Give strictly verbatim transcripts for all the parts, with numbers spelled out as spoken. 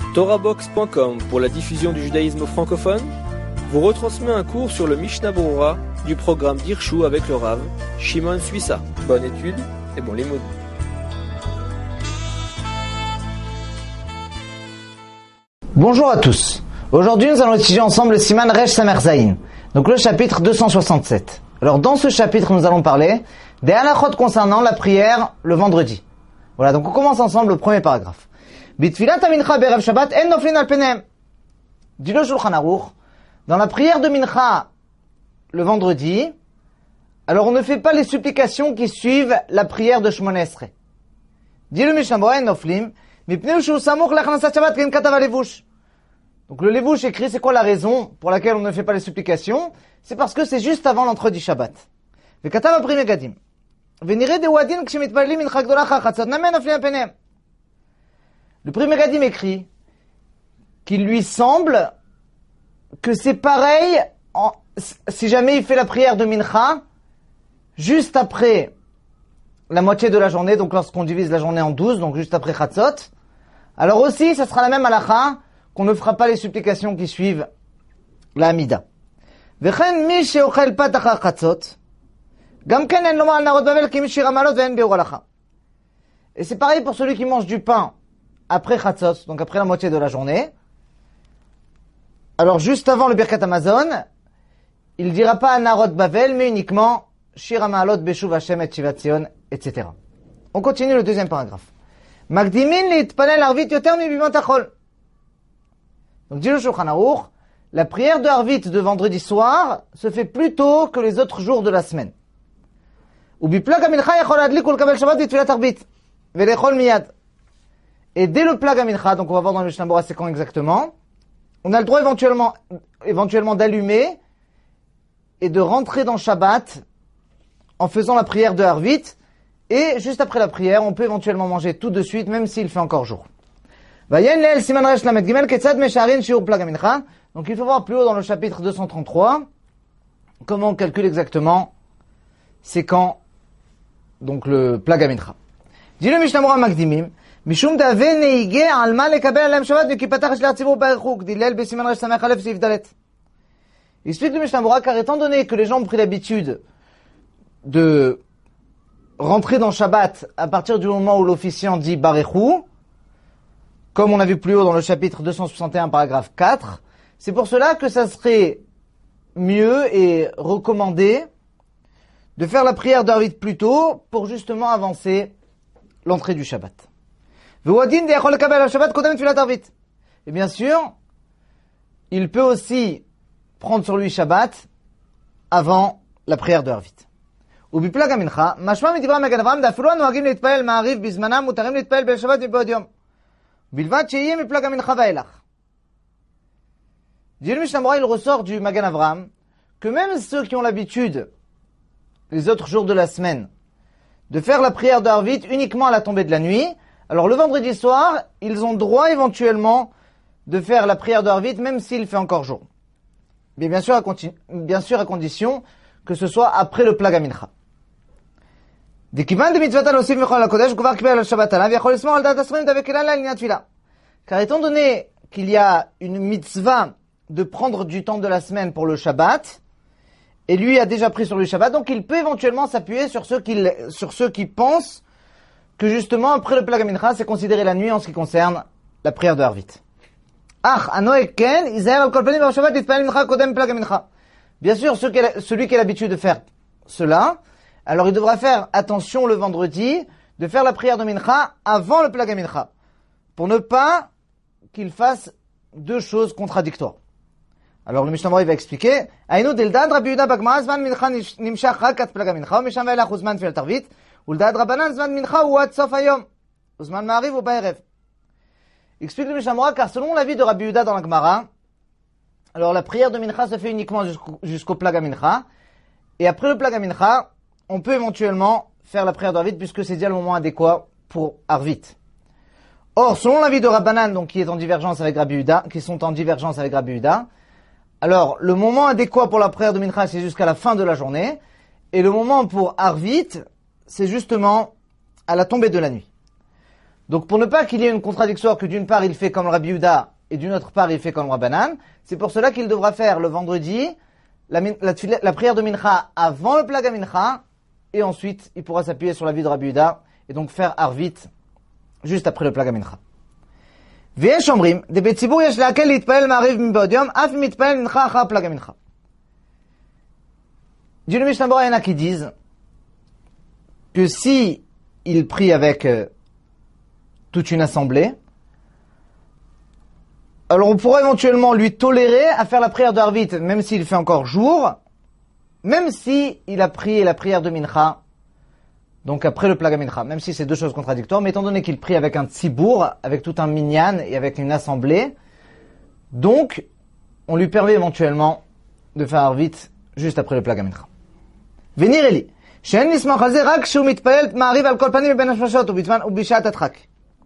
Torahbox point com pour la diffusion du judaïsme francophone vous retransmet un cours sur le Mishnah Berurah du programme d'Hirshu avec le Rav Shimon Suissa. Bonne étude et bon limoud. Bonjour à tous. Aujourd'hui, nous allons étudier ensemble le Siman Resh Samer Zayin, donc le chapitre deux cent soixante-sept. Alors, dans ce chapitre, nous allons parler des halachot concernant la prière le vendredi. Voilà, donc on commence ensemble le premier paragraphe. Bitfilat mincha berev Shabbat en noflin al penem. Dit le Shulchan Aruch, dans la prière de mincha le vendredi, alors on ne fait pas les supplications qui suivent la prière de Shmona Esrei. Dit le Mishnah Berurah en noflim, mipnei shu samuch lachnasat Shabbat ken katav levush. Donc le levush écrit, c'est quoi la raison pour laquelle on ne fait pas les supplications? C'est parce que c'est juste avant l'entrée du Shabbat. Vekatav apri megadim. Venire de wadin kshemitpallim mincha gdola chachatzot namen noflin al penem. Le Pri Megadim écrit qu'il lui semble que c'est pareil en, si jamais il fait la prière de Mincha juste après la moitié de la journée, donc lorsqu'on divise la journée en douze, donc juste après Chatzot. Alors aussi, ça sera la même halakha qu'on ne fera pas les supplications qui suivent la Hamida. Vechen mi sheochel pat achar Chatzot, gam ken en lomar al narot bavel ki mi shira malot ve'en be'ur halakha. Et c'est pareil pour celui qui mange du pain après Chatzot, donc après la moitié de la journée. Alors juste avant le Birkat Hamazon, il ne dira pas Narot Bavel, mais uniquement Shir HaMa'alot Beshuv Hashem et Shivat Zion, et cetera. On continue le deuxième paragraphe. Magdimin litpanel arvit yoter mi bimot hachol. Donc dit le Shulchan Aruch, la prière de Arvit de vendredi soir se fait plus tôt que les autres jours de la semaine. Ubiplag hamincha yachol adlik ulkabel Shabbat vitfilat Arvit velechol miyad. Et dès le plag mincha, donc on va voir dans le Mishnah Berurah c'est quand exactement, on a le droit éventuellement, éventuellement d'allumer et de rentrer dans Shabbat en faisant la prière de Arvit. Et juste après la prière, on peut éventuellement manger tout de suite, même s'il fait encore jour. Donc il faut voir plus haut dans le chapitre deux cent trente-trois comment on calcule exactement c'est quand donc le plag mincha. Dit le Mishnah Berurah Magdimim, משום דאבי נהיגה על מה לקבל עליהם שבת וכי פתח של הציבור ברכו כדילל בסימן רש סמך א' סעיף ד'. Il explique le Mishnah Berurah car étant donné que les gens ont pris l'habitude de rentrer dans Shabbat à partir du moment où l'officiant dit Barechou, comme on a vu plus haut dans le chapitre deux cent soixante et un paragraphe quatre, c'est pour cela que ça serait mieux et recommandé de faire la prière d'Arvit plus tôt pour justement avancer l'entrée du Shabbat. Et bien sûr, il peut aussi prendre sur lui Shabbat avant la prière de Arvit. ובפלג המנחה, משמע מדברי המגן אברהם, דאפילו הנוהגים להתפלל מעריב בזמנם, מותרים להתפלל בשבת מבעוד יום. בלבד שיהיה מפלג המנחה ואילך. Dit le Mishnah Berurah, il ressort du Magan Avraham que même ceux qui ont l'habitude, les autres jours de la semaine, de faire la prière d'Arvit uniquement à la tombée de la nuit, alors le vendredi soir, ils ont droit éventuellement de faire la prière d'Arvit même s'il fait encore jour. Mais bien sûr à, continu- bien sûr à condition que ce soit après le plag mincha. Car étant donné qu'il y a une mitzvah de prendre du temps de la semaine pour le Shabbat, et lui a déjà pris sur le Shabbat, donc il peut éventuellement s'appuyer sur ceux qui, sur ceux qui pensent que justement, après le plag mincha, c'est considéré la nuit en ce qui concerne la prière de Arvit. Bien sûr, celui qui a l'habitude de faire cela, alors il devra faire attention le vendredi de faire la prière de mincha avant le plag mincha, pour ne pas qu'il fasse deux choses contradictoires. Alors le Mishnah Berurah va expliquer, Aïnou deldad Rabbi Yehuda bagmara zman mincha nimshach rak at plag mincha, umisham ve'elach uzman tfilat Arvit. ולדעת רבנן זמן מנחה הוא עד סוף היום, וזמן מעריב הוא בערב. Explique le Mishnah Berurah car selon l'avis de Rabbi Yehuda dans la Gemara, alors la prière de mincha se fait uniquement jusqu'au, jusqu'au plag mincha, et après le plag mincha, on peut éventuellement faire la prière d'Arvit puisque c'est déjà le moment adéquat pour Arvit. Or, selon l'avis de Rabbanan, donc qui est en divergence avec Rabbi Yehuda, qui sont en divergence avec Rabbi Yehuda, alors le moment adéquat pour la prière de mincha c'est jusqu'à la fin de la journée, et le moment pour Arvit c'est justement à la tombée de la nuit. Donc pour ne pas qu'il y ait une contradiction que d'une part il fait comme le Rabbi Yehuda et d'une autre part il fait comme le Rabbanan, c'est pour cela qu'il devra faire le vendredi la, la, la prière de Mincha avant le Plag HaMincha et ensuite il pourra s'appuyer sur la vie de Rabbi Yehuda et donc faire Arvit juste après le Plag HaMincha. ויש אומרים, בציבור יש להקל להתפלל מעריב מבעוד יום, אף אם מתפלל מנחה אחר פלג המנחה. Dit le Mishnah Berurah, il y en a qui disent que si il prie avec euh, toute une assemblée, alors on pourrait éventuellement lui tolérer à faire la prière de Arvit, même s'il fait encore jour, même si il a prié la prière de Mincha, donc après le Plag HaMincha, même si c'est deux choses contradictoires, mais étant donné qu'il prie avec un tzibour, avec tout un minyan et avec une assemblée, donc on lui permet éventuellement de faire Arvit juste après le Plag HaMincha. ונראה לי שאין נסמוך על זה רק כשהוא מתפלל מעריב על כל פנים מבין השמשות ובשעת הדחק.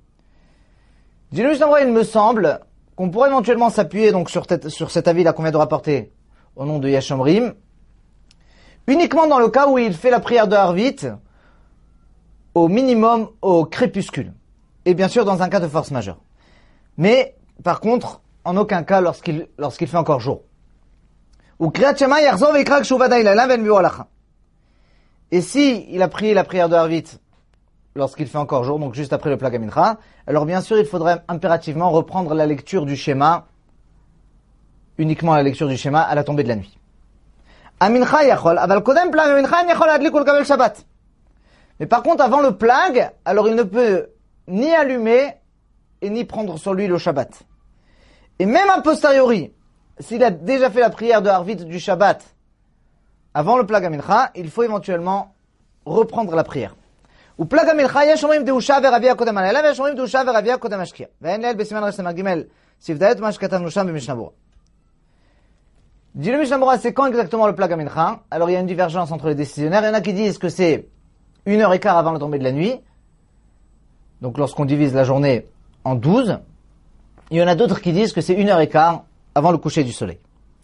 Il me semble qu'on pourrait éventuellement s'appuyer donc sur, cette, sur cet avis là qu'on vient de rapporter au nom de Yesh Omrim, uniquement dans le cas où il fait la prière de Arvit au minimum au crépuscule. Et bien sûr dans un cas de force majeure. Mais par contre, en aucun cas lorsqu'il, lorsqu'il fait encore jour. Ou Kriyat Shema yachzor veikra kshu vaday layla ve'envi'u halacha. Et si il a prié la prière de Arvit lorsqu'il fait encore jour, donc juste après le Plag HaMincha, alors bien sûr il faudrait impérativement reprendre la lecture du schéma, uniquement la lecture du schéma à la tombée de la nuit. Amincha yachol, aval kodem Plag HaMincha yachol adlik ulkabel Shabbat. Mais par contre avant le Plag, alors il ne peut ni allumer et ni prendre sur lui le Shabbat. Et même a posteriori, s'il a déjà fait la prière de Arvit du Shabbat avant le Plag HaMincha, il faut éventuellement reprendre la prière. Ou Plag HaMincha, yesh omrim deusha veravia kodem halayla, vesh omrim deusha veravia kodem hashkia. Ve'en leil besiman resh samar gimel, sif dalet ma shkatavnu sham b'Mishnah Berurah. Dit le Mishnah Berurah, c'est quand exactement le Plag HaMincha? Alors il y a une divergence entre les décisionnaires. Il y en a qui disent que c'est une heure et quart avant la tombée de la nuit. Donc lorsqu'on divise la journée en douze. Il y en a d'autres qui disent que c'est une heure et quart avant le coucher du soleil.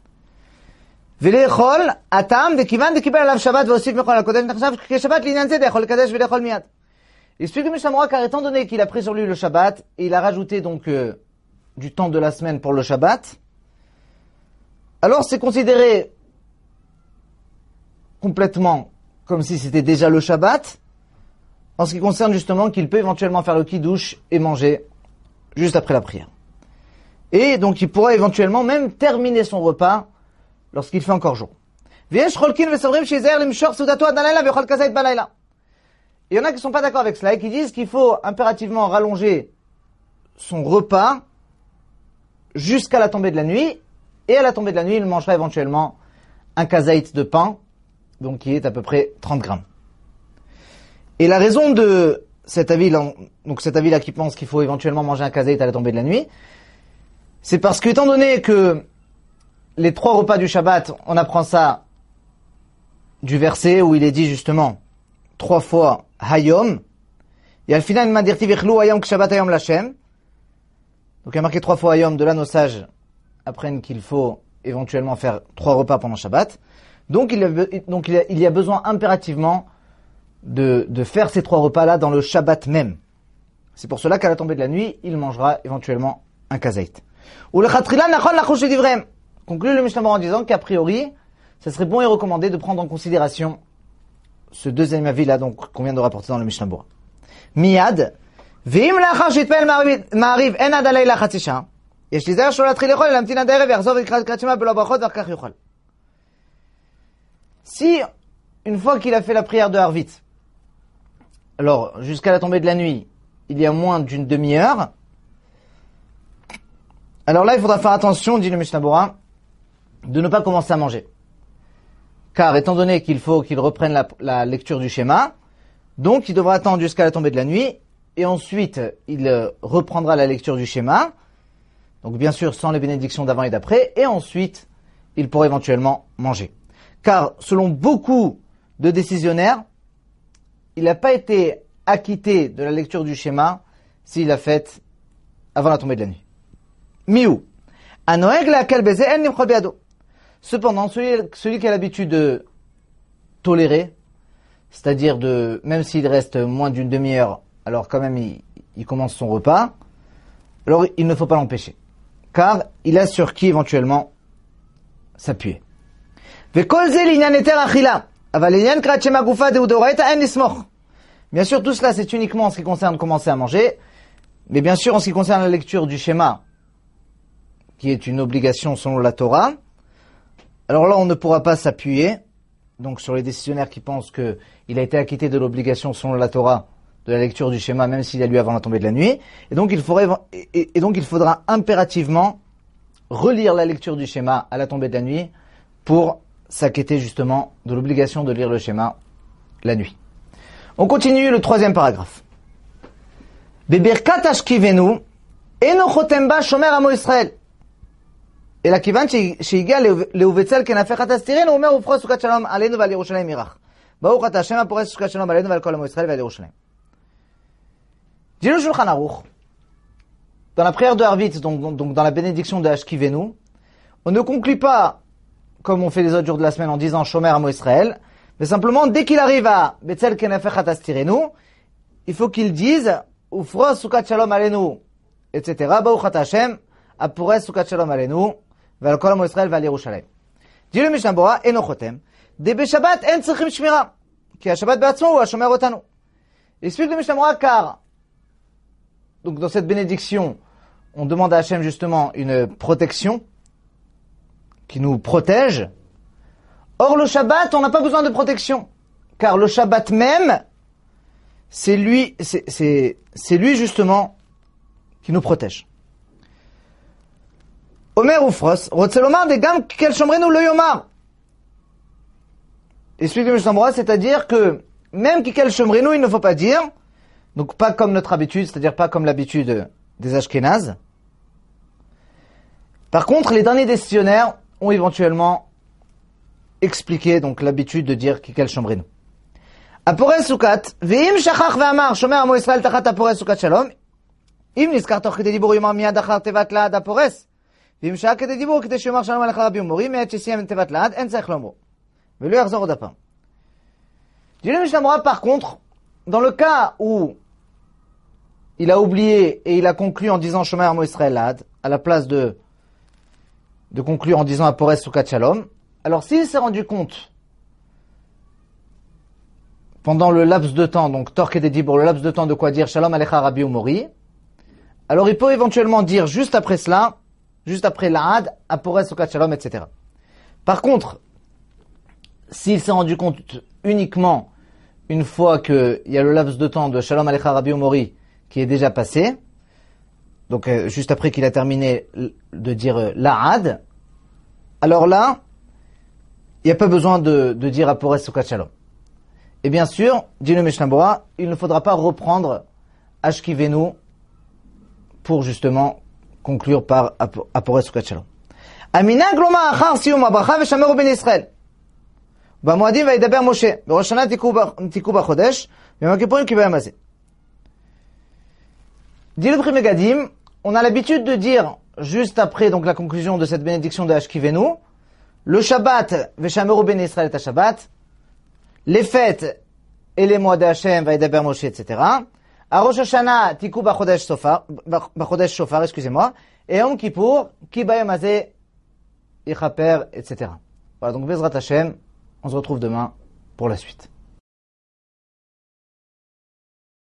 ולאכול הטעם וכיוון דקיבל עליו שבת והוסיף מכל הקודם נחשב כשבת לעניין זה לאכול לקדש ולאכול מיד. Il explique le Mishnah Berurah car étant donné qu'il a pris sur lui le Shabbat et il a rajouté donc euh, du temps de la semaine pour le Shabbat, alors c'est considéré complètement comme si c'était déjà le Shabbat en ce qui concerne justement qu'il peut éventuellement faire le kiddush et manger juste après la prière. Et donc il pourra éventuellement même terminer son repas lorsqu'il fait encore jour. Il y en a qui ne sont pas d'accord avec cela et qui disent qu'il faut impérativement rallonger son repas jusqu'à la tombée de la nuit, et à la tombée de la nuit, il mangera éventuellement un kazaït de pain, donc qui est à peu près trente grammes. Et la raison de cet avis-là, donc cet avis-là qui pense qu'il faut éventuellement manger un kazaït à la tombée de la nuit, c'est parce que étant donné que les trois repas du Shabbat, on apprend ça du verset où il est dit justement trois fois Hayom. Et al final, il dirti vichlu Hayom Shabbat Hayom Lashem. Donc il y a marqué trois fois Hayom. De là, nos sages apprennent qu'il faut éventuellement faire trois repas pendant Shabbat. Donc il y a, donc il y a, il y a besoin impérativement de, de faire ces trois repas-là dans le Shabbat même. C'est pour cela qu'à la tombée de la nuit, il mangera éventuellement un kazaït. Ou le chatrila nachon lachouche divrem. Conclut le Mishnah Berurah en disant qu'a priori, ça serait bon et recommandé de prendre en considération ce deuxième avis-là, donc, qu'on vient de rapporter dans le Mishnah Berurah. Miyad, ve'im lachar shitpel ma'ariv en ad halayla chatzi sha'a, yesh lizayer shelo latchil lechol lamtin ad ha'erev yachzor v'yikra kriyat shema belo brachot v'achar kach yochal. Si, une fois qu'il a fait la prière de Arvit, alors, jusqu'à la tombée de la nuit, il y a moins d'une demi-heure, alors là, il faudra faire attention, dit le Mishnah Berurah, de ne pas commencer à manger. Car étant donné qu'il faut qu'il reprenne la, la lecture du schéma, donc il devra attendre jusqu'à la tombée de la nuit, et ensuite il euh, reprendra la lecture du schéma, donc bien sûr sans les bénédictions d'avant et d'après, et ensuite il pourra éventuellement manger. Car selon beaucoup de décisionnaires, il n'a pas été acquitté de la lecture du schéma s'il l'a faite avant la tombée de la nuit. Miou. Anoeg la kalbeze en nimchol beado. Cependant, celui, celui qui a l'habitude de tolérer, c'est-à-dire de, même s'il reste moins d'une demi-heure, alors quand même il, il commence son repas, alors il ne faut pas l'empêcher. Car il a sur qui éventuellement s'appuyer. Bien sûr, tout cela c'est uniquement en ce qui concerne commencer à manger, mais bien sûr en ce qui concerne la lecture du schéma, qui est une obligation selon la Torah, alors là on ne pourra pas s'appuyer, donc sur les décisionnaires qui pensent qu'il a été acquitté de l'obligation selon la Torah, de la lecture du schéma, même s'il a lu avant la tombée de la nuit, et donc il faudrait, et, et donc il faudra impérativement relire la lecture du schéma à la tombée de la nuit pour s'acquitter justement de l'obligation de lire le schéma la nuit. On continue le troisième paragraphe. Bebirkat ashkivenu eno chotem ba shomer amo Israël. אלא כיוון שהגיע להובצל כנפך הסטירין, הוא אומר ופרוס סוכת שלום עלינו ועל ירושלים ירח. ברוך אתה השם הפורס סוכת שלום עלינו ועל כל עמו ישראל ועל ירושלים. Dit le Shulchan Aruch, dans la prière de Harvitz, donc, donc dans la bénédiction de Ashkivenu, on ne conclut pas, comme on fait les autres jours de la semaine, en disant Shomer Amo Israël, mais simplement, dès qu'il arrive à Betzel Kenafech Hatastirenu, il faut qu'il dise Ufros Sukat Shalom Alenu, et cetera. Baruch Ata Hashem, Apures Sukat Shalom Alenu, Val Kol Amo Israël, Val Yerushalayim. Dit le Mishnah Bora, Eno Chotem, de Beshabbat En Tzrichim Shmira, qui a Shabbat Beatzmo ou a Shomer Otanu. Explique le Mishnah Bora, car donc dans cette bénédiction, on demande à Hachem justement une protection qui nous protège. Or le Shabbat, on n'a pas besoin de protection, car le Shabbat même, c'est lui, c'est, c'est, c'est lui justement qui nous protège. Omer Ufros, Rotzelomar de Gam Kel Shomrenu Lo Yomar. Explique le Mishnah Bora, c'est-à-dire que même Kikel Shomrenu, il ne faut pas dire. Donc pas comme notre habitude, c'est-à-dire pas comme l'habitude des Ashkénazes. Par contre, les derniers décisionnaires ont éventuellement expliqué donc l'habitude de dire Kikel Shomrenu. Apores Sukat, ve'im shachach ve'amar shomer amo Israël tachat apores Sukat shalom, im nizkar toch kete dibur yomar miyad achar tevat laad apores, ve'im shach kete dibur kete shomar shalom alechar rabbi umori, me'et shesiyem tevat laad, en tzarech lomro. Ve'lo yachzor od hapam. Dit le Mishnah Bora, par contre, dans le cas où il a oublié et il a conclu en disant Shomer Amo Israël Laad, à la place de, de conclure en disant Apores Sukat Shalom, alors s'il s'est rendu compte pendant le laps de temps, donc Torque et Dédi pour le laps de temps de quoi dire Shalom Alecha Rabbi Umori, alors il peut éventuellement dire juste après cela, juste après Laad, Apores Sukat Shalom, et cetera. Par contre, s'il s'est rendu compte uniquement une fois qu'il y a le laps de temps de Shalom Alecha Rabbi Umori qui est déjà passé, donc euh, juste après qu'il a terminé de dire euh, La'ad, alors là, il n'y a pas besoin de, de dire Apores Sukat Shalom. Et bien sûr, dit le Mishnah Bora, il ne faudra pas reprendre Ashkivenu pour justement conclure par Apores Sukat Shalom. Amina gloma achar siyum habracha veshameru ben Israël. במועדים וידבר משה, בראש השנה תיקו בחודש, ביום הכיפורים כי ביום הזה. Dit le Pri Megadim, on a l'habitude de dire, juste après donc la conclusion de cette bénédiction de Ashkivenu, le Shabbat, Veshameru ben Israël et Shabbat, les fêtes et les mois de Hashem, Vaïdaber Moshe, et cetera. À Rosh Hashanah, Tikou Bachodesh Shofar, Bachodesh Shofar, excusez-moi, et Yom Kippour, Ki Bayom Hazeh, Ichaper, et cetera. Voilà, donc Bezrat Hashem, on se retrouve demain pour la suite.